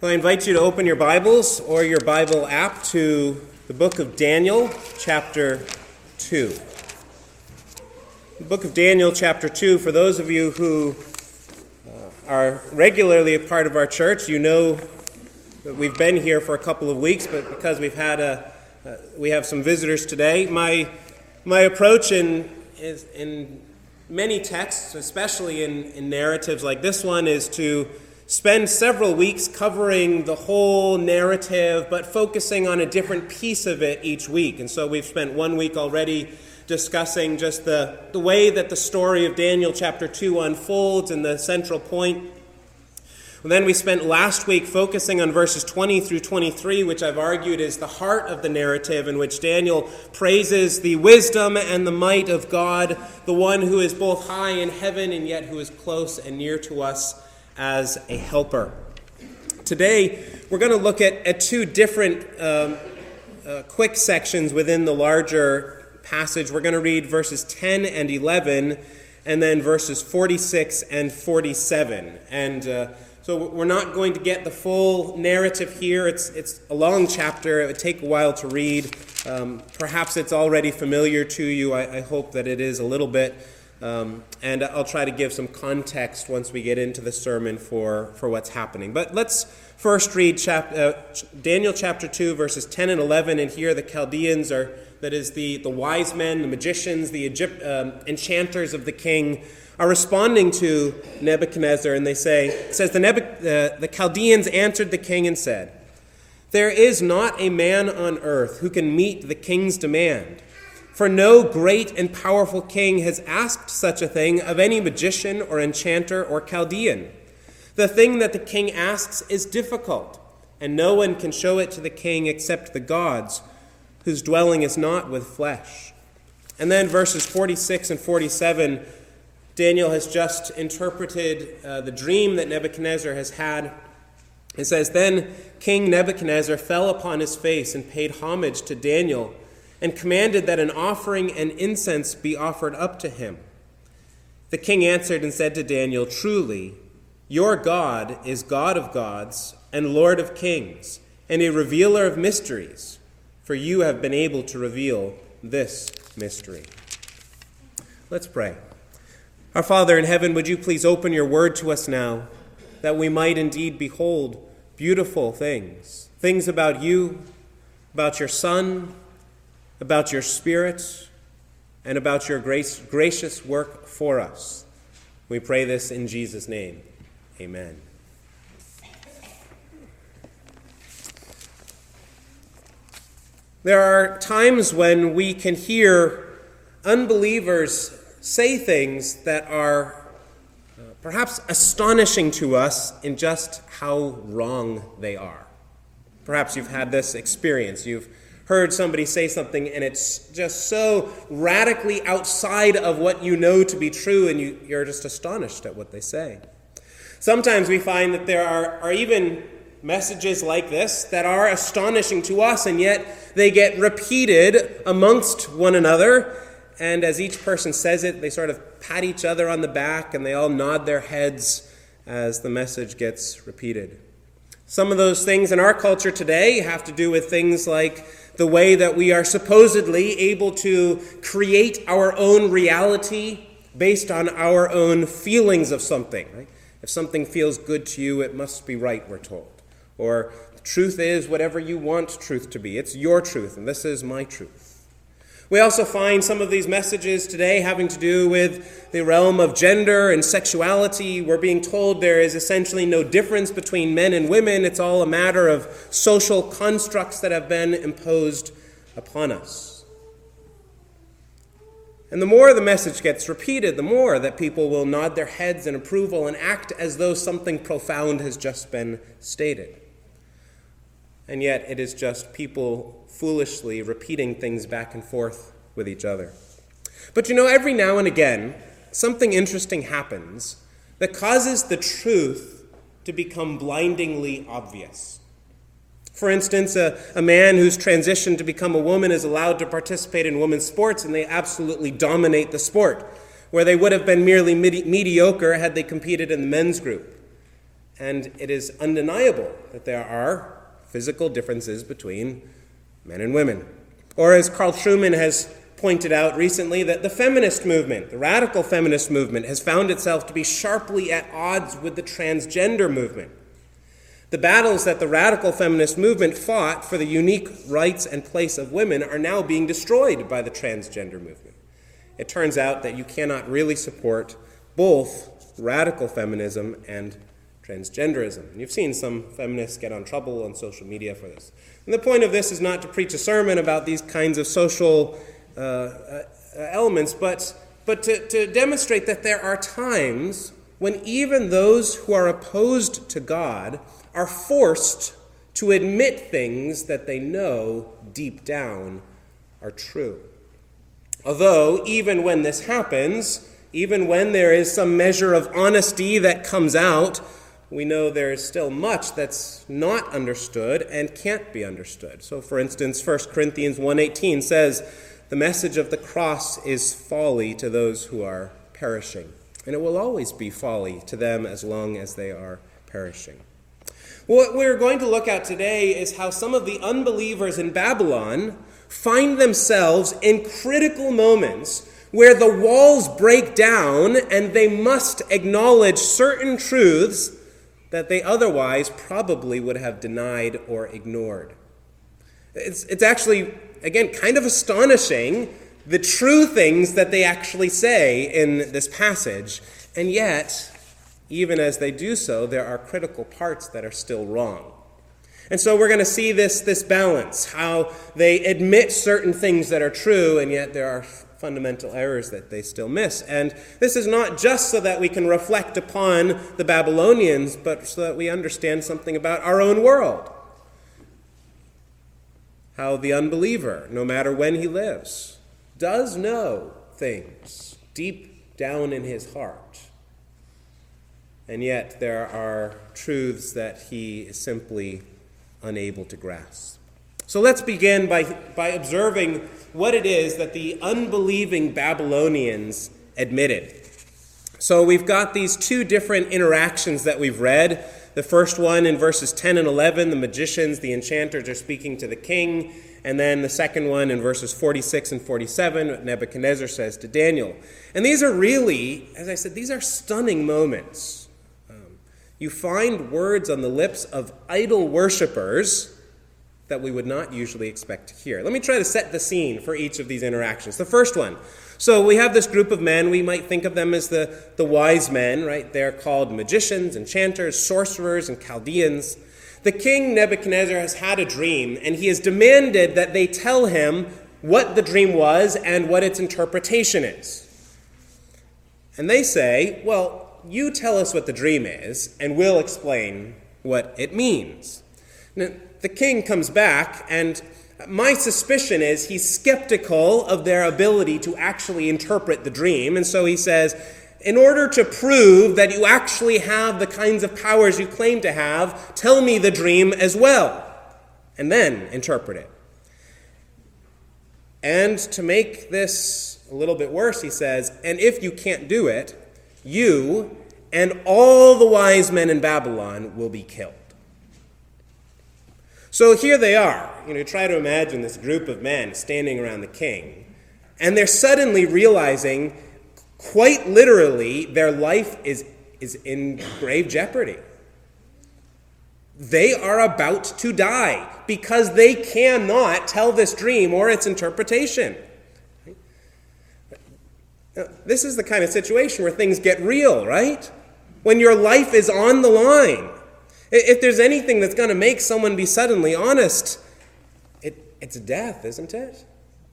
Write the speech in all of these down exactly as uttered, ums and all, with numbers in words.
Well, I invite you to open your Bibles or your Bible app to the book of Daniel, chapter two. The book of Daniel, chapter two, for those of you who uh, are regularly a part of our church, you know that we've been here for a couple of weeks, but because we've had a, uh, we have some visitors today, my my approach in is in many texts, especially in, in narratives like this one, is to spend several weeks covering the whole narrative, but focusing on a different piece of it each week. And so we've spent one week already discussing just the, the way that the story of Daniel chapter two unfolds and the central point. And then we spent last week focusing on verses twenty through twenty-three, which I've argued is the heart of the narrative, in which Daniel praises the wisdom and the might of God, the one who is both high in heaven and yet who is close and near to us as a helper. Today, we're going to look at, at two different um, uh, quick sections within the larger passage. We're going to read verses ten and eleven, and then verses forty-six and forty-seven. And uh, so we're not going to get the full narrative here. It's it's a long chapter. It would take a while to read. Um, perhaps it's already familiar to you. I, I hope that it is a little bit. Um, and I'll try to give some context once we get into the sermon for, for what's happening. But let's first read chap- uh, Daniel chapter two, verses ten and eleven. And here the Chaldeans are, that is the, the wise men, the magicians, the Egypt, um, enchanters of the king, are responding to Nebuchadnezzar. And they say, it says, the, Nebuch- uh, the Chaldeans answered the king and said, "There is not a man on earth who can meet the king's demand. For no great and powerful king has asked such a thing of any magician or enchanter or Chaldean. The thing that the king asks is difficult, and no one can show it to the king except the gods, whose dwelling is not with flesh." And then verses forty-six and forty-seven, Daniel has just interpreted uh, the dream that Nebuchadnezzar has had. It says, "Then King Nebuchadnezzar fell upon his face and paid homage to Daniel, and commanded that an offering and incense be offered up to him. The king answered and said to Daniel, 'Truly, your God is God of gods and Lord of kings, and a revealer of mysteries, for you have been able to reveal this mystery.'" Let's pray. Our Father in heaven, would you please open your word to us now, that we might indeed behold beautiful things, things about you, about your Son, about your Spirit, and about your grace, gracious work for us. We pray this in Jesus' name. Amen. There are times when we can hear unbelievers say things that are uh, perhaps astonishing to us in just how wrong they are. Perhaps you've had this experience. You've heard somebody say something and it's just so radically outside of what you know to be true, and you, you're just astonished at what they say. Sometimes we find that there are, are even messages like this that are astonishing to us, and yet they get repeated amongst one another, and as each person says it, they sort of pat each other on the back and they all nod their heads as the message gets repeated. Some of those things in our culture today have to do with things like the way that we are supposedly able to create our own reality based on our own feelings of something. Right? If something feels good to you, it must be right, we're told. Or the truth is whatever you want truth to be. It's your truth, and this is my truth. We also find some of these messages today having to do with the realm of gender and sexuality. We're being told there is essentially no difference between men and women. It's all a matter of social constructs that have been imposed upon us. And the more the message gets repeated, the more that people will nod their heads in approval and act as though something profound has just been stated. And yet it is just people foolishly repeating things back and forth with each other. But you know, every now and again, something interesting happens that causes the truth to become blindingly obvious. For instance, a, a man who's transitioned to become a woman is allowed to participate in women's sports, and they absolutely dominate the sport, where they would have been merely medi- mediocre had they competed in the men's group. And it is undeniable that there are physical differences between men and women. Or as Carl Trueman has pointed out recently, that the feminist movement, the radical feminist movement, has found itself to be sharply at odds with the transgender movement. The battles that the radical feminist movement fought for the unique rights and place of women are now being destroyed by the transgender movement. It turns out that you cannot really support both radical feminism and transgenderism. And you've seen some feminists get on trouble on social media for this. And the point of this is not to preach a sermon about these kinds of social uh, uh, elements, but, but to, to demonstrate that there are times when even those who are opposed to God are forced to admit things that they know deep down are true. Although, even when this happens, even when there is some measure of honesty that comes out, we know there is still much that's not understood and can't be understood. So, for instance, First Corinthians one eighteen says, "The message of the cross is folly to those who are perishing, and it will always be folly to them as long as they are perishing." What we're going to look at today is how some of the unbelievers in Babylon find themselves in critical moments where the walls break down and they must acknowledge certain truths that they otherwise probably would have denied or ignored. It's, it's actually, again, kind of astonishing, the true things that they actually say in this passage, and yet, even as they do so, there are critical parts that are still wrong. And so we're going to see this, this balance, how they admit certain things that are true, and yet there are fundamental errors that they still miss. And this is not just so that we can reflect upon the Babylonians, but so that we understand something about our own world. How the unbeliever, no matter when he lives, does know things deep down in his heart. And yet there are truths that he is simply unable to grasp. So let's begin by, by observing what it is that the unbelieving Babylonians admitted. So we've got these two different interactions that we've read. The first one in verses ten and eleven, the magicians, the enchanters are speaking to the king. And then the second one in verses forty-six and forty-seven, what Nebuchadnezzar says to Daniel. And these are really, as I said, these are stunning moments. You find words on the lips of idol worshipers that we would not usually expect to hear. Let me try to set the scene for each of these interactions. The first one. So we have this group of men. We might think of them as the, the wise men, right? They're called magicians, enchanters, sorcerers, and Chaldeans. The king Nebuchadnezzar has had a dream, and he has demanded that they tell him what the dream was and what its interpretation is. And they say, well, you tell us what the dream is, and we'll explain what it means. Now, the king comes back, and my suspicion is he's skeptical of their ability to actually interpret the dream. And so he says, in order to prove that you actually have the kinds of powers you claim to have, tell me the dream as well, and then interpret it. And to make this a little bit worse, he says, and if you can't do it, you and all the wise men in Babylon will be killed. So here they are. You know, try to imagine this group of men standing around the king, and they're suddenly realizing, quite literally, their life is, is in grave jeopardy. They are about to die because they cannot tell this dream or its interpretation. Now, this is the kind of situation where things get real, right? When your life is on the line. If there's anything that's going to make someone be suddenly honest, it, it's death, isn't it?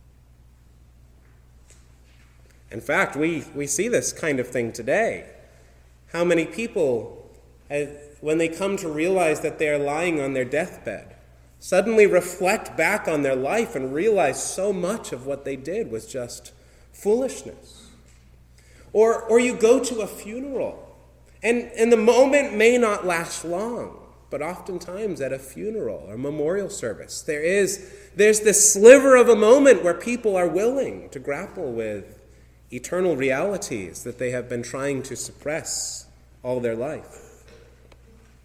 In fact, we, we see this kind of thing today. How many people, when they come to realize that they are lying on their deathbed, suddenly reflect back on their life and realize so much of what they did was just foolishness. Or, or you go to a funeral, and, and the moment may not last long, but oftentimes at a funeral or memorial service, there is there's this sliver of a moment where people are willing to grapple with eternal realities that they have been trying to suppress all their life.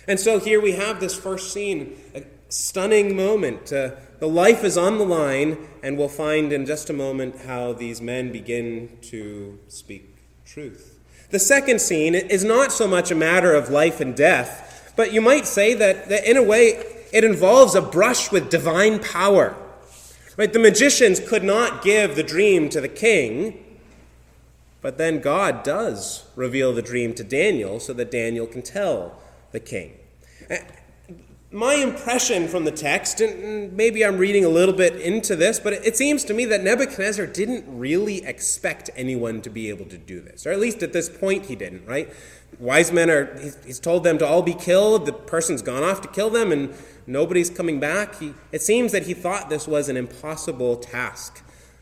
And so here we have this first scene, a stunning moment. Uh, the life is on the line, and we'll find in just a moment how these men begin to speak truth. The second scene is not so much a matter of life and death, but you might say that, that in a way it involves a brush with divine power. Right? The magicians could not give the dream to the king, but then God does reveal the dream to Daniel so that Daniel can tell the king. My impression from the text, and maybe I'm reading a little bit into this, but it seems to me that Nebuchadnezzar didn't really expect anyone to be able to do this, or at least at this point he didn't, right? Wise men are, he's, he's told them to all be killed, the person's gone off to kill them, and nobody's coming back. He, it seems that he thought this was an impossible task.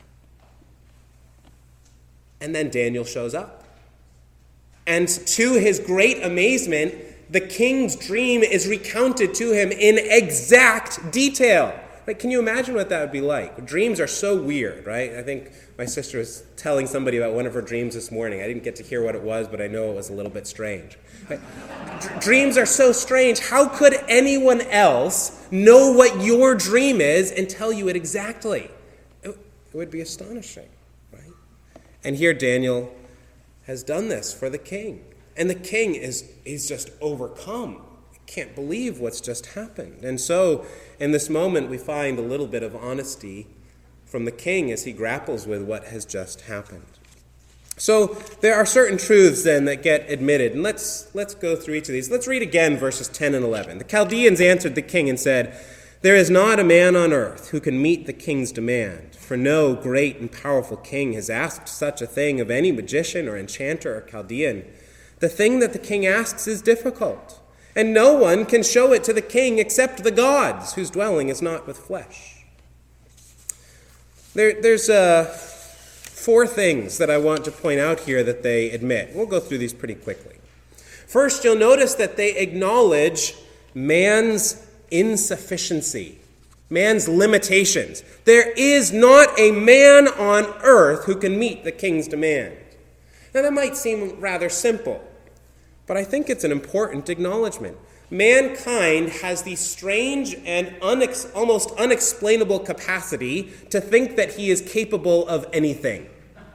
And then Daniel shows up. And to his great amazement, the king's dream is recounted to him in exact detail. Like, can you imagine what that would be like? Dreams are so weird, right? I think my sister was telling somebody about one of her dreams this morning. I didn't get to hear what it was, but I know it was a little bit strange. Right? D- dreams are so strange. How could anyone else know what your dream is and tell you it exactly? It, it would be astonishing, right? And here Daniel has done this for the king. And the king is, is just overcome. Can't believe what's just happened. And so, in this moment, we find a little bit of honesty from the king as he grapples with what has just happened. So, there are certain truths then that get admitted. And let's, let's go through each of these. Let's read again verses ten and eleven. The Chaldeans answered the king and said, "There is not a man on earth who can meet the king's demand, for no great and powerful king has asked such a thing of any magician or enchanter or Chaldean. The thing that the king asks is difficult, and no one can show it to the king except the gods, whose dwelling is not with flesh." There, there's uh, four things that I want to point out here that they admit. We'll go through these pretty quickly. First, you'll notice that they acknowledge man's insufficiency, man's limitations. There is not a man on earth who can meet the king's demand. Now, that might seem rather simple, but I think it's an important acknowledgement. Mankind has the strange and unex- almost unexplainable capacity to think that he is capable of anything.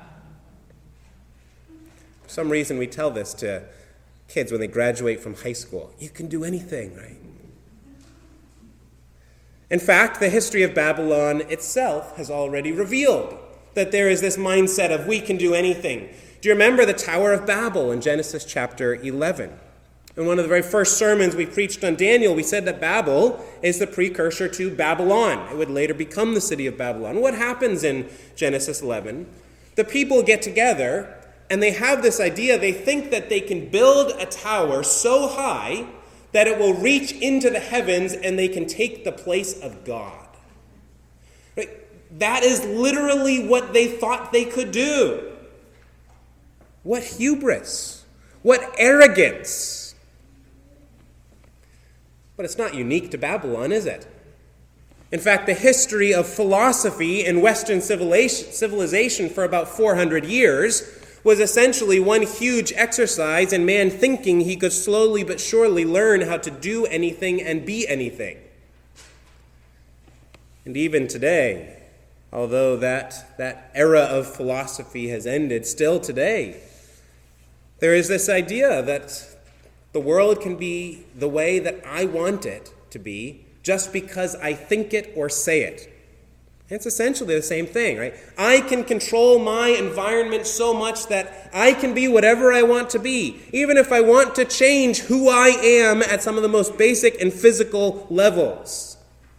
For some reason, we tell this to kids when they graduate from high school. You can do anything, right? In fact, the history of Babylon itself has already revealed that there is this mindset of we can do anything. Do you remember the Tower of Babel in Genesis chapter eleven? In one of the very first sermons we preached on Daniel, we said that Babel is the precursor to Babylon. It would later become the city of Babylon. What happens in Genesis eleven? The people get together and they have this idea. They think that they can build a tower so high that it will reach into the heavens and they can take the place of God. Right? That is literally what they thought they could do. What hubris! What arrogance! But it's not unique to Babylon, is it? In fact, the history of philosophy in Western civilization for about four hundred years was essentially one huge exercise in man thinking he could slowly but surely learn how to do anything and be anything. And even today, although that, that era of philosophy has ended, still today, there is this idea that the world can be the way that I want it to be just because I think it or say it. It's essentially the same thing, right? I can control my environment so much that I can be whatever I want to be, even if I want to change who I am at some of the most basic and physical levels.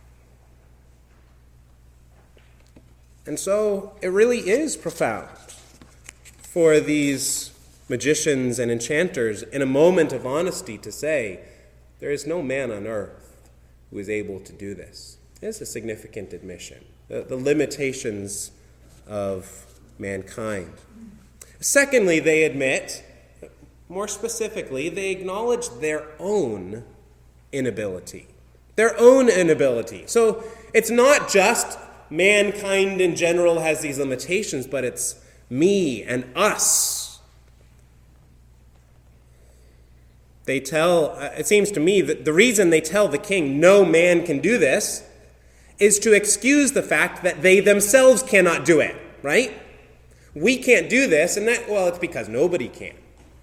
And so it really is profound for these magicians and enchanters in a moment of honesty to say, there is no man on earth who is able to do this. It's a significant admission. The, the limitations of mankind. Secondly, they admit, more specifically, they acknowledge their own inability. Their own inability. So it's not just mankind in general has these limitations, but it's me and us. They tell, uh, it seems to me that the reason they tell the king no man can do this is to excuse the fact that they themselves cannot do it, right? We can't do this, and that, well, it's because nobody can.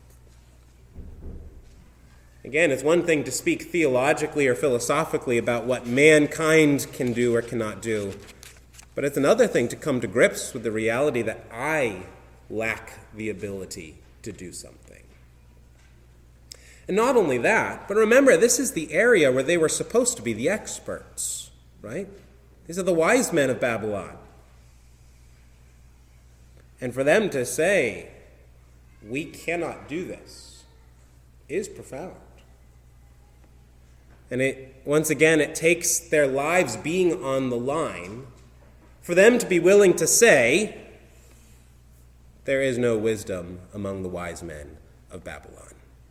Again, it's one thing to speak theologically or philosophically about what mankind can do or cannot do, but it's another thing to come to grips with the reality that I lack the ability to do something. And not only that, but remember, this is the area where they were supposed to be the experts, right? These are the wise men of Babylon. And for them to say, we cannot do this, is profound. And it, once again, it takes their lives being on the line for them to be willing to say, there is no wisdom among the wise men of Babylon.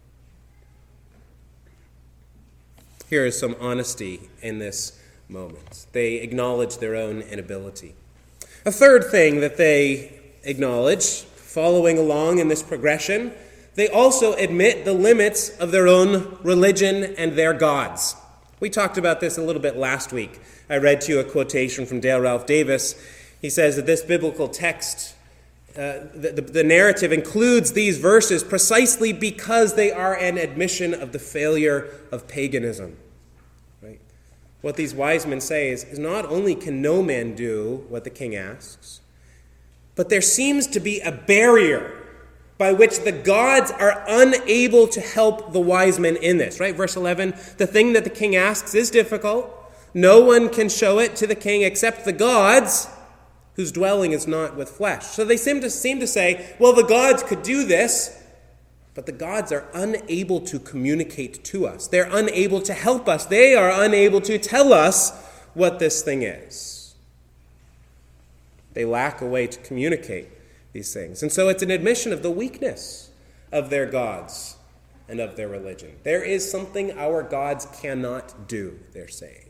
Here is some honesty in this moment. They acknowledge their own inability. A third thing that they acknowledge, following along in this progression, they also admit the limits of their own religion and their gods. We talked about this a little bit last week. I read to you a quotation from Dale Ralph Davis. He says that this biblical text, uh, the, the, the narrative includes these verses precisely because they are an admission of the failure of paganism. Right? What these wise men say is, is not only can no man do what the king asks, but there seems to be a barrier by which the gods are unable to help the wise men in this, right? Verse eleven, the thing that the king asks is difficult. No one can show it to the king except the gods, whose dwelling is not with flesh. So they seem to seem to say, well, the gods could do this, but the gods are unable to communicate to us. They're unable to help us. They are unable to tell us what this thing is. They lack a way to communicate these things. And so it's an admission of the weakness of their gods and of their religion. There is something our gods cannot do, they're saying.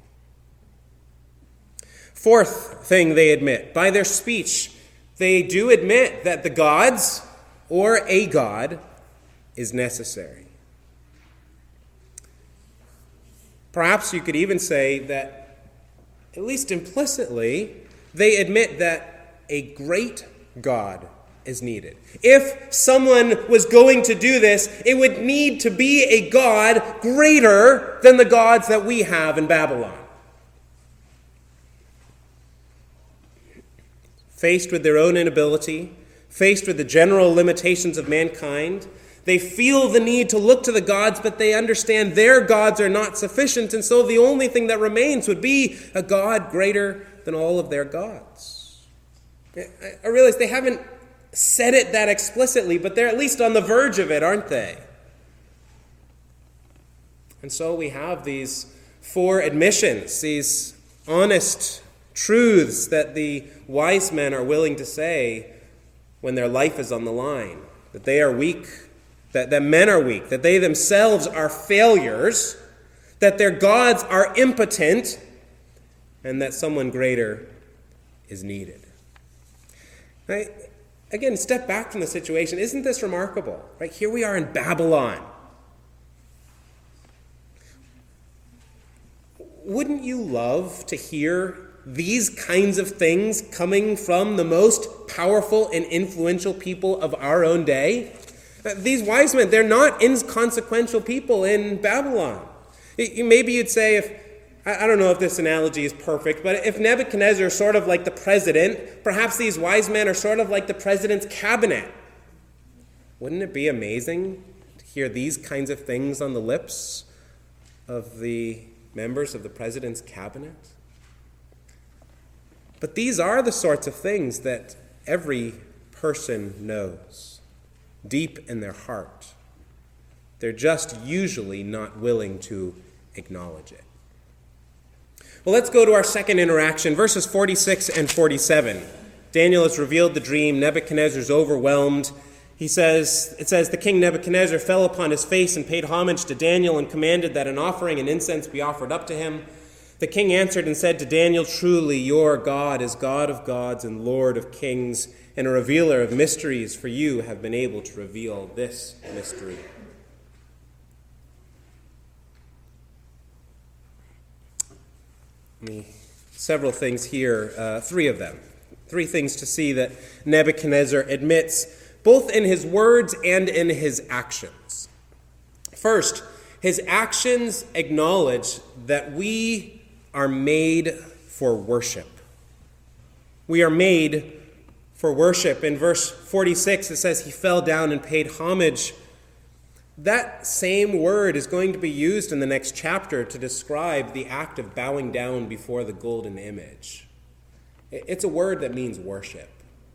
Fourth thing they admit, by their speech, they do admit that the gods or a god is necessary. Perhaps you could even say that, at least implicitly, they admit that a great God is needed. If someone was going to do this, it would need to be a God greater than the gods that we have in Babylon. Faced with their own inability, faced with the general limitations of mankind, they feel the need to look to the gods, but they understand their gods are not sufficient, and so the only thing that remains would be a God greater than all of their gods. I realize they haven't said it that explicitly, but they're at least on the verge of it, aren't they? And so we have these four admissions, these honest truths that the wise men are willing to say when their life is on the line, that they are weak, that, that men are weak, that they themselves are failures, that their gods are impotent, and that someone greater is needed. Right? Again, step back from the situation. Isn't this remarkable? Right? Here we are in Babylon. Wouldn't you love to hear these kinds of things coming from the most powerful and influential people of our own day? These wise men, they're not inconsequential people in Babylon. Maybe you'd say, if I don't know if this analogy is perfect, but if Nebuchadnezzar is sort of like the president, perhaps these wise men are sort of like the president's cabinet. Wouldn't it be amazing to hear these kinds of things on the lips of the members of the president's cabinet? But these are the sorts of things that every person knows deep in their heart. They're just usually not willing to acknowledge it. Well, let's go to our second interaction, verses forty-six and forty-seven. Daniel has revealed the dream. Nebuchadnezzar is overwhelmed. He says, it says, the king Nebuchadnezzar fell upon his face and paid homage to Daniel and commanded that an offering and incense be offered up to him. The king answered and said to Daniel, truly your God is God of gods and Lord of kings and a revealer of mysteries, for you have been able to reveal this mystery. me, several things here, uh, three of them. Three things to see that Nebuchadnezzar admits, both in his words and in his actions. First, his actions acknowledge that we are made for worship. We are made for worship. In verse forty-six, it says he fell down and paid homage. That same word is going to be used in the next chapter to describe the act of bowing down before the golden image. It's a word that means worship.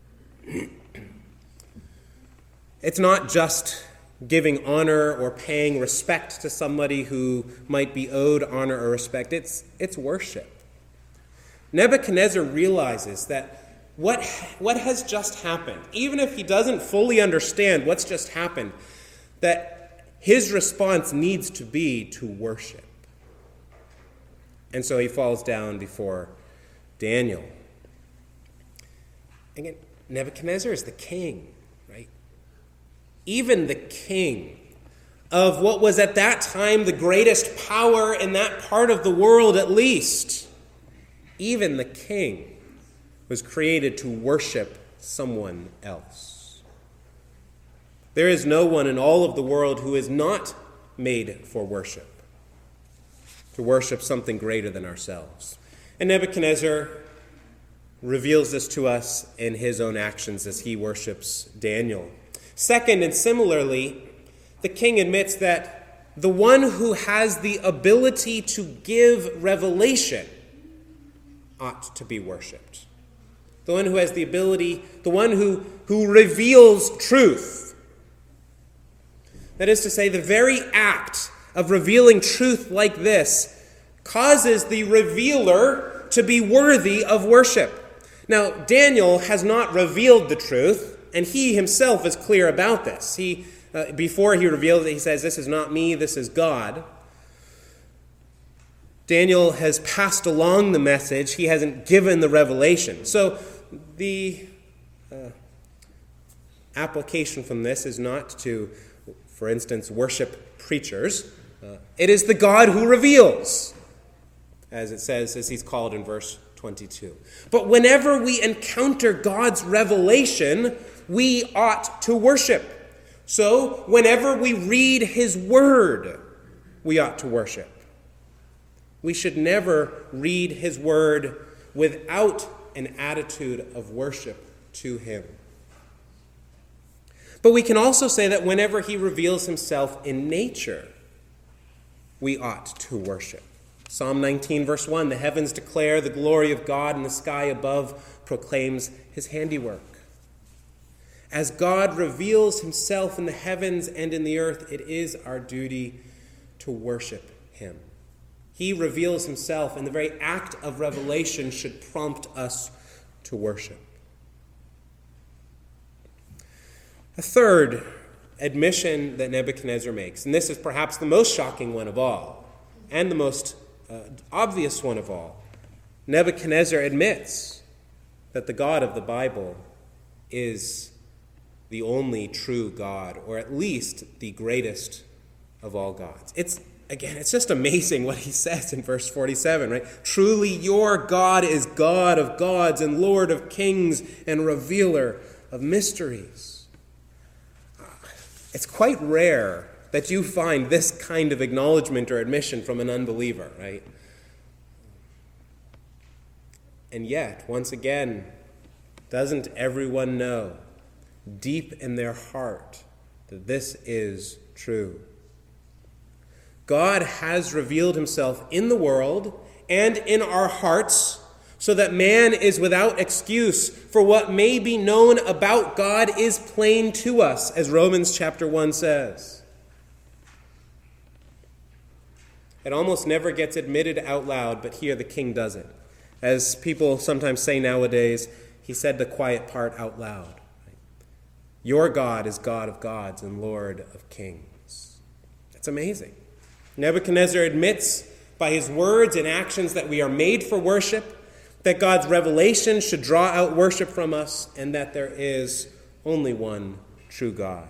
It's not just giving honor or paying respect to somebody who might be owed honor or respect. It's, it's worship. Nebuchadnezzar realizes that what, what has just happened, even if he doesn't fully understand what's just happened, that his response needs to be to worship. And so he falls down before Daniel. Again, Nebuchadnezzar is the king, right? Even the king of what was at that time the greatest power in that part of the world, at least. Even the king was created to worship someone else. There is no one in all of the world who is not made for worship, to worship something greater than ourselves. And Nebuchadnezzar reveals this to us in his own actions as he worships Daniel. Second, and similarly, the king admits that the one who has the ability to give revelation ought to be worshipped. The one who has the ability, the one who, who reveals truth. That is to say, the very act of revealing truth like this causes the revealer to be worthy of worship. Now, Daniel has not revealed the truth, and he himself is clear about this. He, uh, before he reveals it, he says, "This is not me, this is God." Daniel has passed along the message. He hasn't given the revelation. So the uh, application from this is not to, for instance, worship preachers. Uh, it is the God who reveals, as it says, as he's called in verse twenty-two. But whenever we encounter God's revelation, we ought to worship. So whenever we read his word, we ought to worship. We should never read his word without an attitude of worship to him. But we can also say that whenever he reveals himself in nature, we ought to worship. Psalm nineteen, verse one, "The heavens declare the glory of God, and the sky above proclaims his handiwork." As God reveals himself in the heavens and in the earth, it is our duty to worship him. He reveals himself, and the very act of revelation should prompt us to worship. A third admission that Nebuchadnezzar makes, and this is perhaps the most shocking one of all, and the most uh, obvious one of all, Nebuchadnezzar admits that the God of the Bible is the only true God, or at least the greatest of all gods. It's Again, it's just amazing what he says in verse forty-seven, right? "Truly your God is God of gods and Lord of kings and revealer of mysteries." It's quite rare that you find this kind of acknowledgement or admission from an unbeliever, right? And yet, once again, doesn't everyone know deep in their heart that this is true? God has revealed himself in the world and in our hearts so that man is without excuse, for what may be known about God is plain to us, as Romans chapter one says. It almost never gets admitted out loud, but here the king does it. As people sometimes say nowadays, he said the quiet part out loud. Your God is God of gods and Lord of kings. That's amazing. Nebuchadnezzar admits by his words and actions that we are made for worship, that God's revelation should draw out worship from us, and that there is only one true God.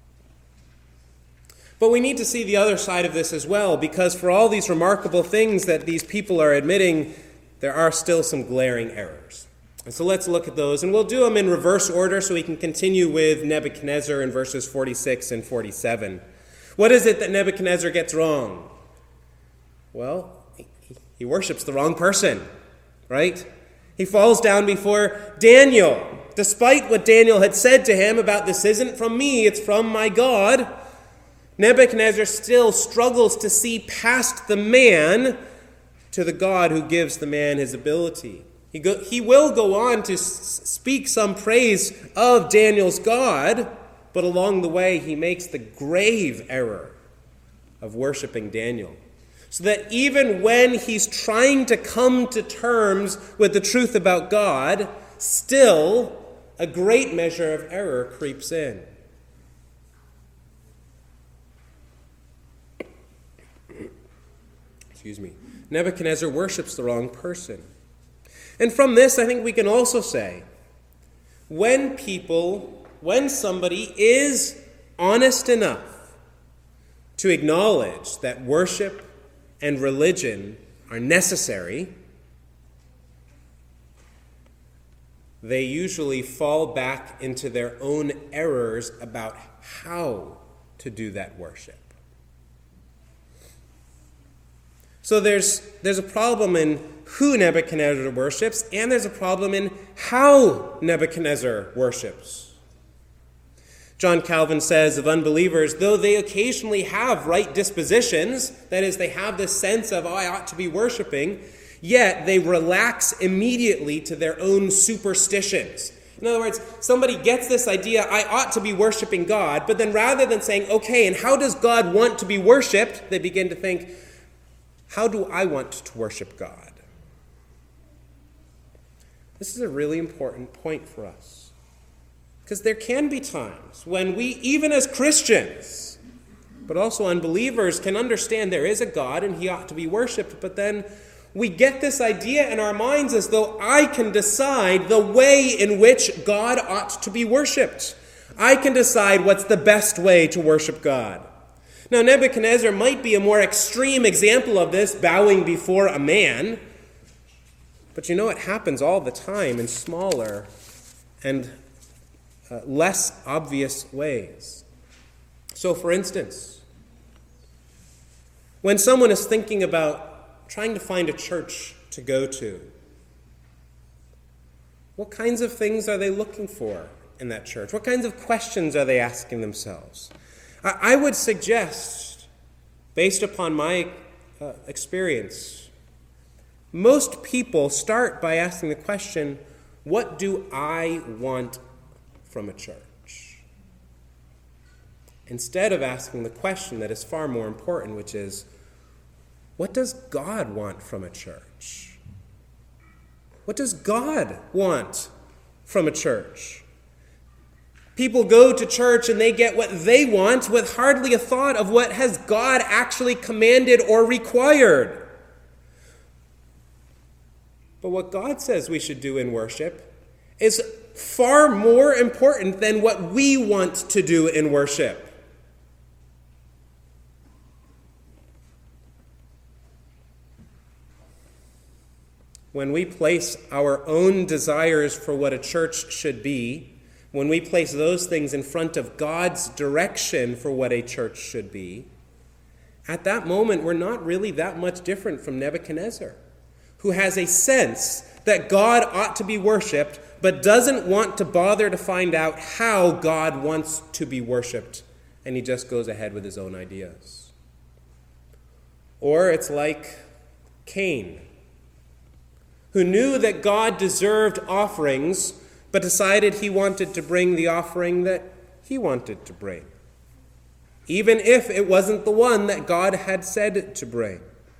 But we need to see the other side of this as well, because for all these remarkable things that these people are admitting, there are still some glaring errors. And so let's look at those, and we'll do them in reverse order so we can continue with Nebuchadnezzar in verses forty-six and forty-seven. What is it that Nebuchadnezzar gets wrong? Well, he, he worships the wrong person, right? He falls down before Daniel, despite what Daniel had said to him about this isn't from me, it's from my God. Nebuchadnezzar still struggles to see past the man to the God who gives the man his ability. He, go, he will go on to s- speak some praise of Daniel's God, but along the way he makes the grave error of worshiping Daniel. So that even when he's trying to come to terms with the truth about God, still a great measure of error creeps in. Excuse me. Nebuchadnezzar worships the wrong person. And from this, I think we can also say, when people, when somebody is honest enough to acknowledge that worship and religion are necessary, they usually fall back into their own errors about how to do that worship. So there's, there's a problem in who Nebuchadnezzar worships, and there's a problem in how Nebuchadnezzar worships. John Calvin says of unbelievers, though they occasionally have right dispositions, that is, they have this sense of, oh, I ought to be worshiping, yet they relax immediately to their own superstitions. In other words, somebody gets this idea, I ought to be worshiping God, but then rather than saying, okay, and how does God want to be worshipped, they begin to think, how do I want to worship God? This is a really important point for us. Because there can be times when we, even as Christians, but also unbelievers, can understand there is a God and he ought to be worshipped, but then we get this idea in our minds as though I can decide the way in which God ought to be worshipped. I can decide what's the best way to worship God. Now, Nebuchadnezzar might be a more extreme example of this, bowing before a man, but you know it happens all the time in smaller and uh, less obvious ways. So, for instance, when someone is thinking about trying to find a church to go to, what kinds of things are they looking for in that church? What kinds of questions are they asking themselves? I, I would suggest, based upon my uh, experience, most people start by asking the question, what do I want from a church? Instead of asking the question that is far more important, which is, what does God want from a church? What does God want from a church? People go to church and they get what they want with hardly a thought of what has God actually commanded or required. But what God says we should do in worship is far more important than what we want to do in worship. When we place our own desires for what a church should be, when we place those things in front of God's direction for what a church should be, at that moment we're not really that much different from Nebuchadnezzar, who has a sense that God ought to be worshipped, but doesn't want to bother to find out how God wants to be worshipped, and he just goes ahead with his own ideas. Or it's like Cain, who knew that God deserved offerings, but decided he wanted to bring the offering that he wanted to bring, even if it wasn't the one that God had said to bring.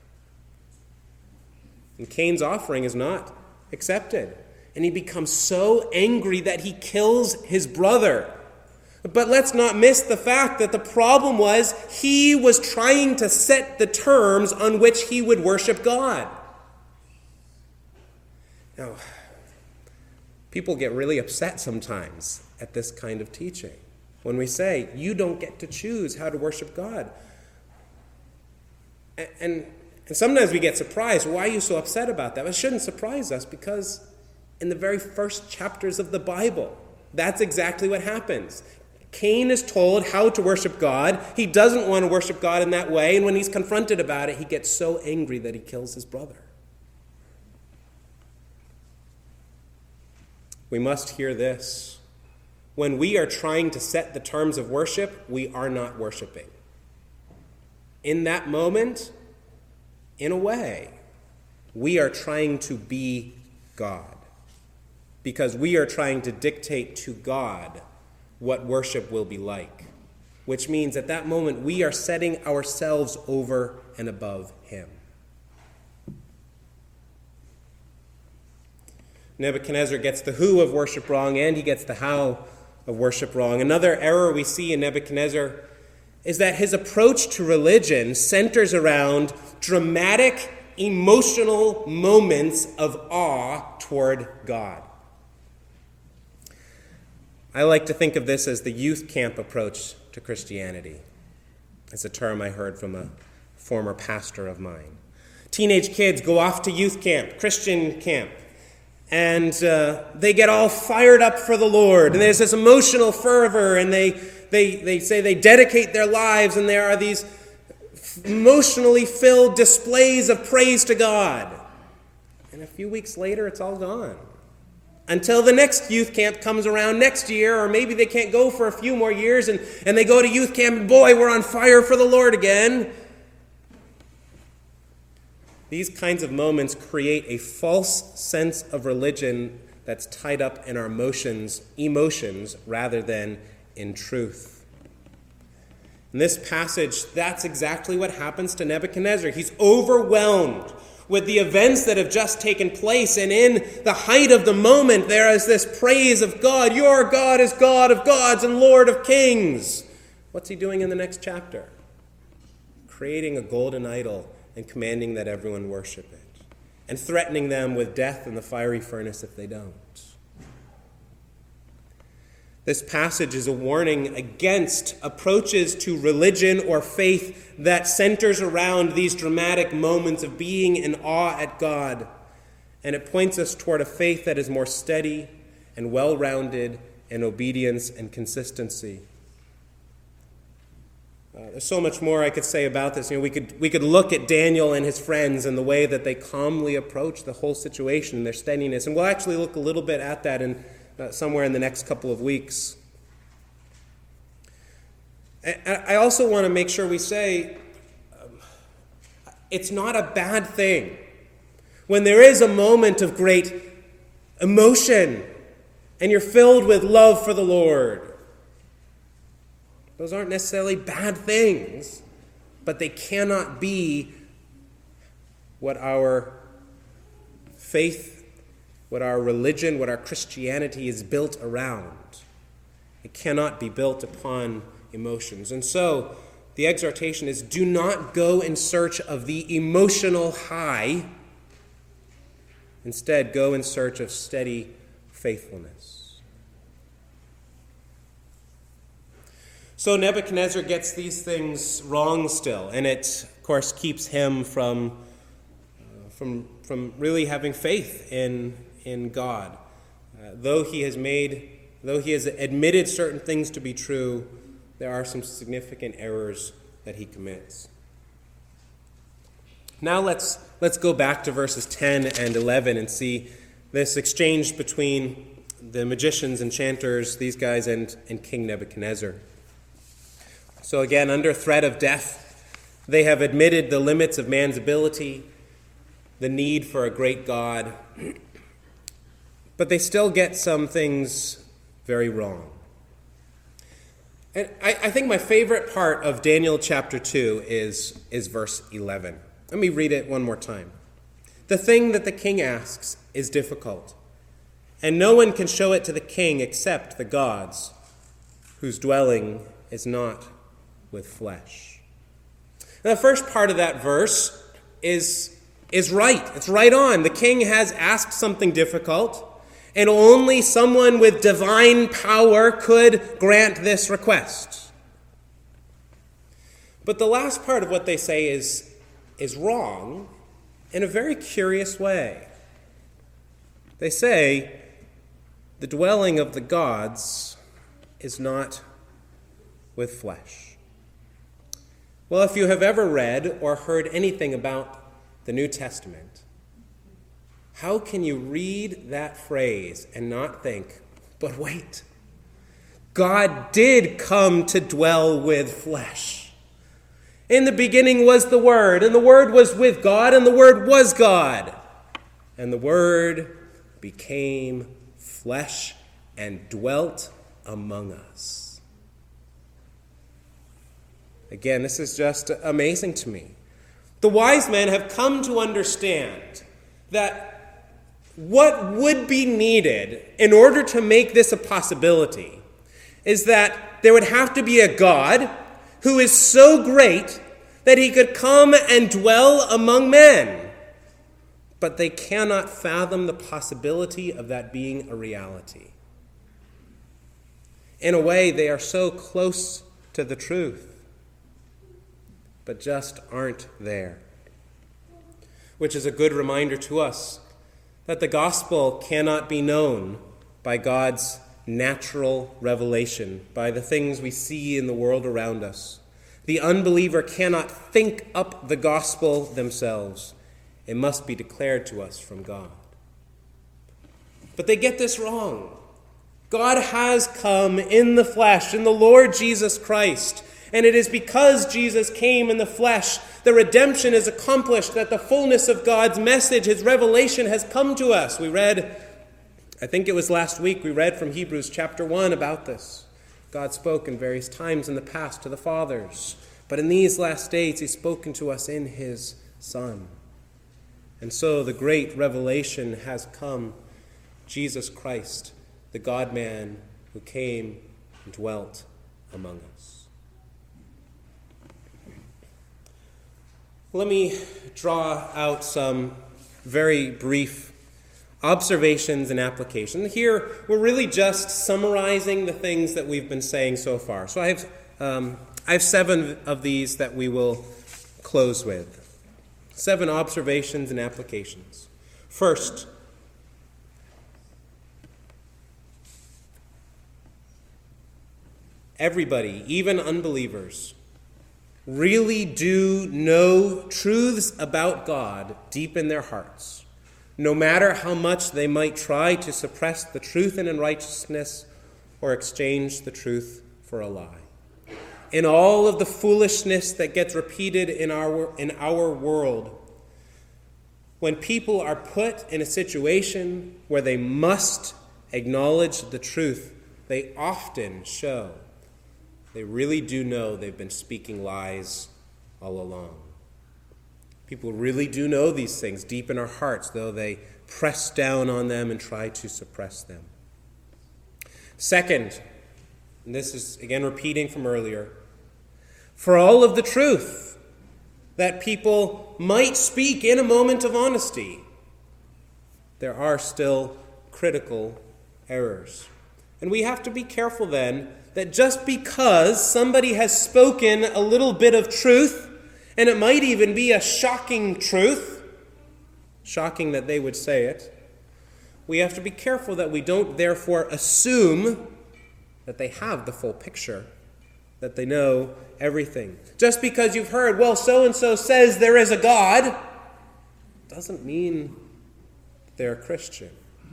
And Cain's offering is not accepted, and he becomes so angry that he kills his brother. But let's not miss the fact that the problem was he was trying to set the terms on which he would worship God. Now, people get really upset sometimes at this kind of teaching when we say, you don't get to choose how to worship God. And And sometimes we get surprised. Why are you so upset about that? It shouldn't surprise us, because in the very first chapters of the Bible, that's exactly what happens. Cain is told how to worship God. He doesn't want to worship God in that way, and when he's confronted about it, he gets so angry that he kills his brother. We must hear this. When we are trying to set the terms of worship, we are not worshiping. In that moment, in a way, we are trying to be God, because we are trying to dictate to God what worship will be like, which means at that moment we are setting ourselves over and above him. Nebuchadnezzar gets the who of worship wrong, and he gets the how of worship wrong. Another error we see in Nebuchadnezzar is that his approach to religion centers around dramatic, emotional moments of awe toward God. I like to think of this as the youth camp approach to Christianity. It's a term I heard from a former pastor of mine. Teenage kids go off to youth camp, Christian camp, and uh, they get all fired up for the Lord. And there's this emotional fervor, and they, they, they say they dedicate their lives, and there are these emotionally filled displays of praise to God. And a few weeks later, it's all gone. Until the next youth camp comes around next year, or maybe they can't go for a few more years, and, and they go to youth camp, and boy, we're on fire for the Lord again. These kinds of moments create a false sense of religion that's tied up in our emotions, emotions rather than in truth. In this passage, that's exactly what happens to Nebuchadnezzar. He's overwhelmed with the events that have just taken place, and in the height of the moment, there is this praise of God. Your God is God of gods and Lord of kings. What's he doing in the next chapter? Creating a golden idol and commanding that everyone worship it, and threatening them with death in the fiery furnace if they don't. This passage is a warning against approaches to religion or faith that centers around these dramatic moments of being in awe at God, and it points us toward a faith that is more steady and well-rounded in obedience and consistency. Uh, there's so much more I could say about this. You know, we could we could look at Daniel and his friends and the way that they calmly approach the whole situation and their steadiness, and we'll actually look a little bit at that in uh, somewhere in the next couple of weeks. And I also want to make sure we say um, it's not a bad thing when there is a moment of great emotion and you're filled with love for the Lord. Those aren't necessarily bad things, but they cannot be what our faith, what our religion, what our Christianity is built around. It cannot be built upon emotions. And so the exhortation is, do not go in search of the emotional high. Instead, go in search of steady faithfulness. So Nebuchadnezzar gets these things wrong still, and it, of course, keeps him from, uh, from, from really having faith in, in God. Uh, though he has made, though he has admitted certain things to be true, there are some significant errors that he commits. Now let's let's go back to verses ten and eleven and see this exchange between the magicians, enchanters, these guys, and, and King Nebuchadnezzar. So again, under threat of death, they have admitted the limits of man's ability, the need for a great God, but they still get some things very wrong. And I, I think my favorite part of Daniel chapter two is, is verse eleven. Let me read it one more time. The thing that the king asks is difficult, and no one can show it to the king except the gods, whose dwelling is not with flesh. Now, the first part of that verse is, is right. It's right on. The king has asked something difficult, and only someone with divine power could grant this request. But the last part of what they say is, is wrong in a very curious way. They say the dwelling of the gods is not with flesh. Well, if you have ever read or heard anything about the New Testament, how can you read that phrase and not think, but wait, God did come to dwell with flesh. In the beginning was the Word, and the Word was with God, and the Word was God. And the Word became flesh and dwelt among us. Again, this is just amazing to me. The wise men have come to understand that what would be needed in order to make this a possibility is that there would have to be a God who is so great that he could come and dwell among men. But they cannot fathom the possibility of that being a reality. In a way, they are so close to the truth, but just aren't there. Which is a good reminder to us that the gospel cannot be known by God's natural revelation, by the things we see in the world around us. The unbeliever cannot think up the gospel themselves. It must be declared to us from God. But they get this wrong. God has come in the flesh, in the Lord Jesus Christ. And it is because Jesus came in the flesh, the redemption is accomplished, that the fullness of God's message, his revelation, has come to us. We read, I think it was last week, we read from Hebrews chapter one about this. God spoke in various times in the past to the fathers, but in these last days he's spoken to us in his Son. And so the great revelation has come, Jesus Christ, the God-man who came and dwelt among us. Let me draw out some very brief observations and application. Here, we're really just summarizing the things that we've been saying so far. So I have, um, I have seven of these that we will close with. Seven observations and applications. First, everybody, even unbelievers, really do know truths about God deep in their hearts, no matter how much they might try to suppress the truth and unrighteousness or exchange the truth for a lie. In all of the foolishness that gets repeated in our, in our world, when people are put in a situation where they must acknowledge the truth, they often show they really do know they've been speaking lies all along. People really do know these things deep in our hearts, though they press down on them and try to suppress them. Second, and this is again repeating from earlier, for all of the truth that people might speak in a moment of honesty, there are still critical errors. And we have to be careful then that just because somebody has spoken a little bit of truth, and it might even be a shocking truth, shocking that they would say it, we have to be careful that we don't therefore assume that they have the full picture, that they know everything. Just because you've heard, well, so-and-so says there is a God, doesn't mean they're a Christian.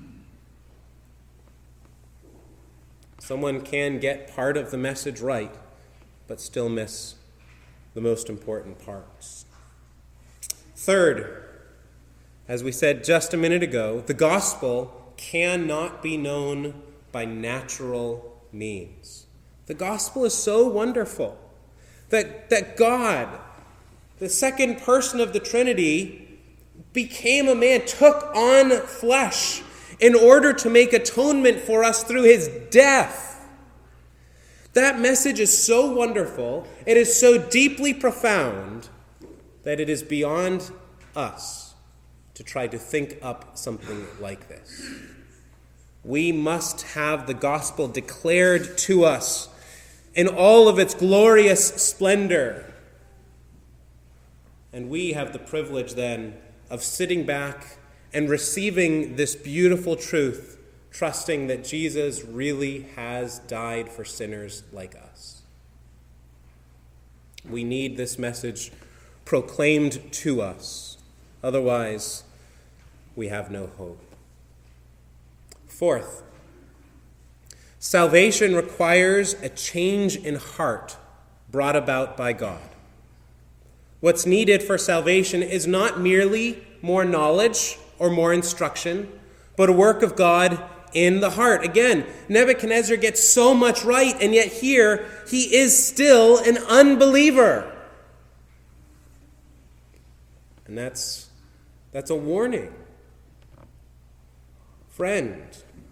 Someone can get part of the message right, but still miss the most important parts. Third, as we said just a minute ago, the gospel cannot be known by natural means. The gospel is so wonderful that, that God, the second person of the Trinity, became a man, took on flesh in order to make atonement for us through his death. That message is so wonderful, it is so deeply profound, that it is beyond us to try to think up something like this. We must have the gospel declared to us in all of its glorious splendor. And we have the privilege then of sitting back and receiving this beautiful truth, trusting that Jesus really has died for sinners like us. We need this message proclaimed to us. Otherwise, we have no hope. Fourth, salvation requires a change in heart brought about by God. What's needed for salvation is not merely more knowledge or more instruction, but a work of God in the heart. Again, Nebuchadnezzar gets so much right, and yet here he is still an unbeliever. And that's, that's a warning. Friend,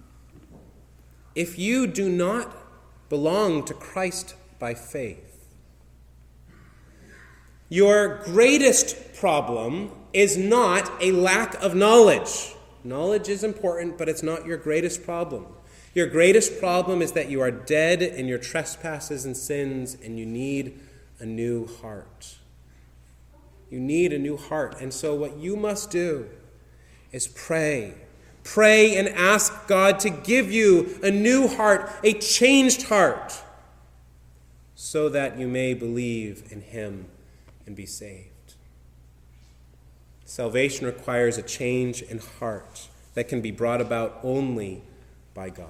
if you do not belong to Christ by faith, your greatest problem is not a lack of knowledge. Knowledge is important, but it's not your greatest problem. Your greatest problem is that you are dead in your trespasses and sins, and you need a new heart. You need a new heart. And so what you must do is pray. Pray and ask God to give you a new heart, a changed heart, so that you may believe in him and be saved. Salvation requires a change in heart that can be brought about only by God.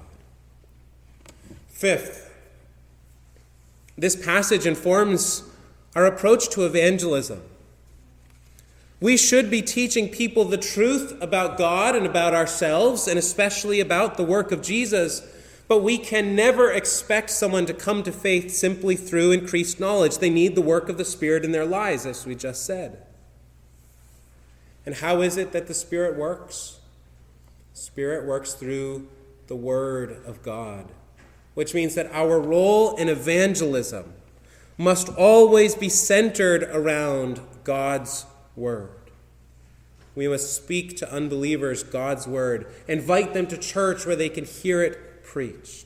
Fifth, this passage informs our approach to evangelism. We should be teaching people the truth about God and about ourselves, and especially about the work of Jesus, but we can never expect someone to come to faith simply through increased knowledge. They need the work of the Spirit in their lives, as we just said. And how is it that the Spirit works? The Spirit works through the Word of God, which means that our role in evangelism must always be centered around God's Word. We must speak to unbelievers God's Word, invite them to church where they can hear it preached.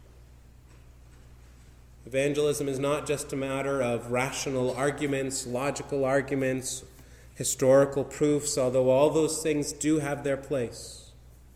Evangelism is not just a matter of rational arguments, logical arguments, historical proofs, although all those things do have their place.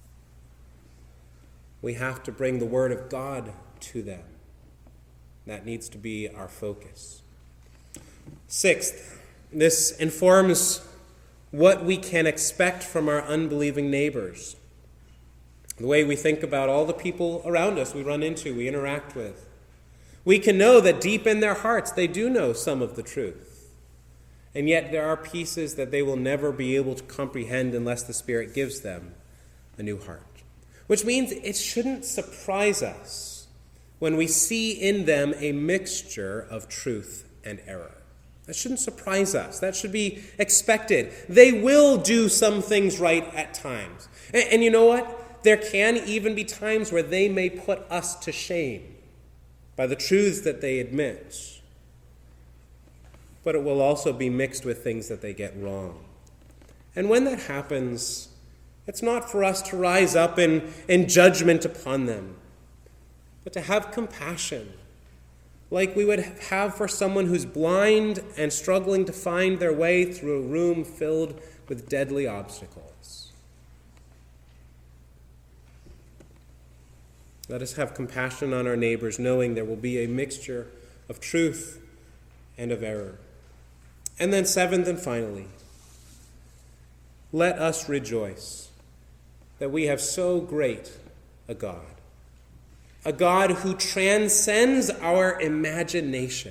We have to bring the Word of God to them. That needs to be our focus. Sixth, this informs what we can expect from our unbelieving neighbors. The way we think about all the people around us we run into, we interact with. We can know that deep in their hearts they do know some of the truth. And yet there are pieces that they will never be able to comprehend unless the Spirit gives them a new heart. Which means it shouldn't surprise us when we see in them a mixture of truth and error. That shouldn't surprise us. That should be expected. They will do some things right at times. And, and you know what? There can even be times where they may put us to shame by the truths that they admit. But it will also be mixed with things that they get wrong. And when that happens, it's not for us to rise up in, in judgment upon them, but to have compassion, like we would have for someone who's blind and struggling to find their way through a room filled with deadly obstacles. Let us have compassion on our neighbors, knowing there will be a mixture of truth and of error. And then seventh and finally, let us rejoice that we have so great a God. A God who transcends our imagination.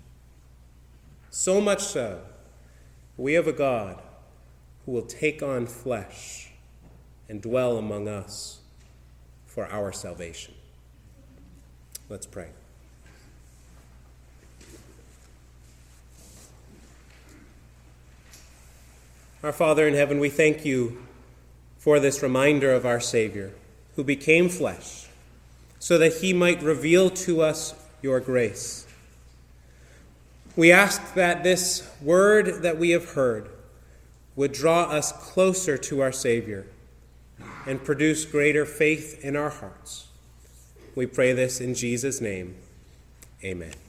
So much so, we have a God who will take on flesh and dwell among us for our salvation. Let's pray. Our Father in heaven, we thank you for this reminder of our Savior, who became flesh, so that he might reveal to us your grace. We ask that this word that we have heard would draw us closer to our Savior and produce greater faith in our hearts. We pray this in Jesus' name. Amen.